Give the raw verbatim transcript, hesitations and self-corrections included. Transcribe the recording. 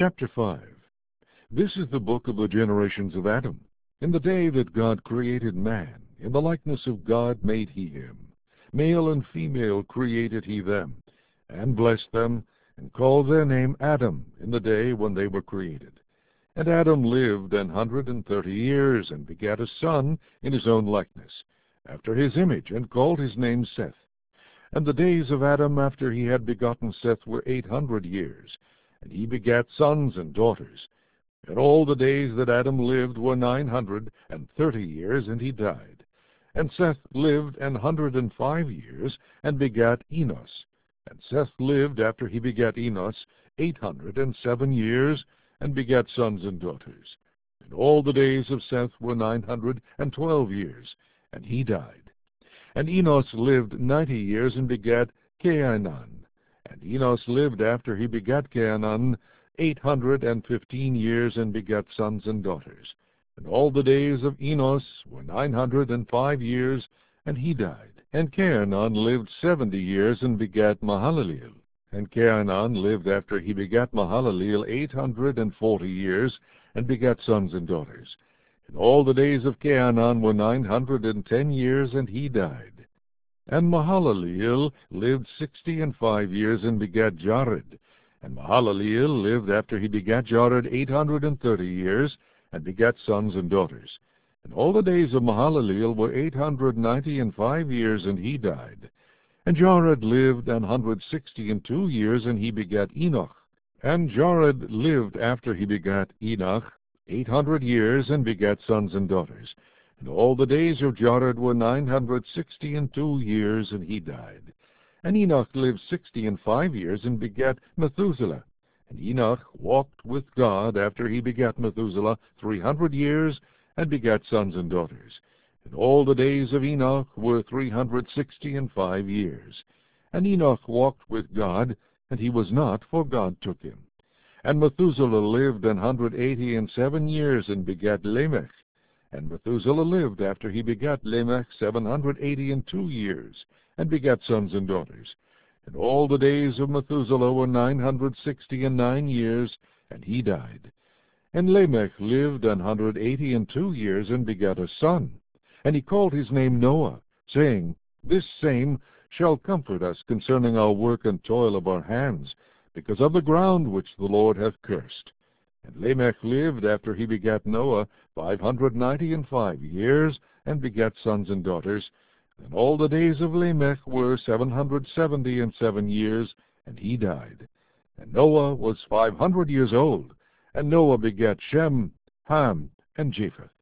Chapter five. This is the book of the generations of Adam. In the day that God created man, in the likeness of God made he him. Male and female created he them, and blessed them, and called their name Adam in the day when they were created. And Adam lived an hundred and thirty years, and begat a son in his own likeness, after his image, and called his name Seth. And the days of Adam after he had begotten Seth were eight hundred years, and he begat sons and daughters. And all the days that Adam lived were nine hundred and thirty years, and he died. And Seth lived an hundred and five years, and begat Enos. And Seth lived after he begat Enos eight hundred and seven years, and begat sons and daughters. And all the days of Seth were nine hundred and twelve years, and he died. And Enos lived ninety years, and begat Cainan. And Enos lived after he begat Cainan eight hundred and fifteen years, and begat sons and daughters. And all the days of Enos were nine hundred and five years, and he died. And Cainan lived seventy years, and begat Mahalaleel. And Cainan lived after he begat Mahalaleel eight hundred and forty years, and begat sons and daughters. And all the days of Cainan were nine hundred and ten years, and he died. And Mahalaleel lived sixty and five years, and begat Jared. And Mahalaleel lived after he begat Jared eight hundred and thirty years, and begat sons and daughters. And all the days of Mahalaleel were eight hundred ninety and five years, and he died. And Jared lived an hundred sixty and two years, and he begat Enoch. And Jared lived after he begat Enoch eight hundred years, and begat sons and daughters. And all the days of Jared were nine hundred sixty and two years, and he died. And Enoch lived sixty and five years, and begat Methuselah. And Enoch walked with God after he begat Methuselah three hundred years, and begat sons and daughters. And all the days of Enoch were three hundred sixty and five years. And Enoch walked with God, and he was not, for God took him. And Methuselah lived an hundred eighty and seven years, and begat Lamech. And Methuselah lived after he begat Lamech seven hundred eighty and two years, and begat sons and daughters. And all the days of Methuselah were nine hundred sixty and nine years, and he died. And Lamech lived an hundred eighty and two years, and begat a son. And he called his name Noah, saying, This same shall comfort us concerning our work and toil of our hands, because of the ground which the Lord hath cursed. And Lamech lived after he begat Noah five hundred ninety and five years, and begat sons and daughters. And all the days of Lamech were seven hundred seventy and seven years, and he died. And Noah was five hundred years old. And Noah begat Shem, Ham, and Japheth.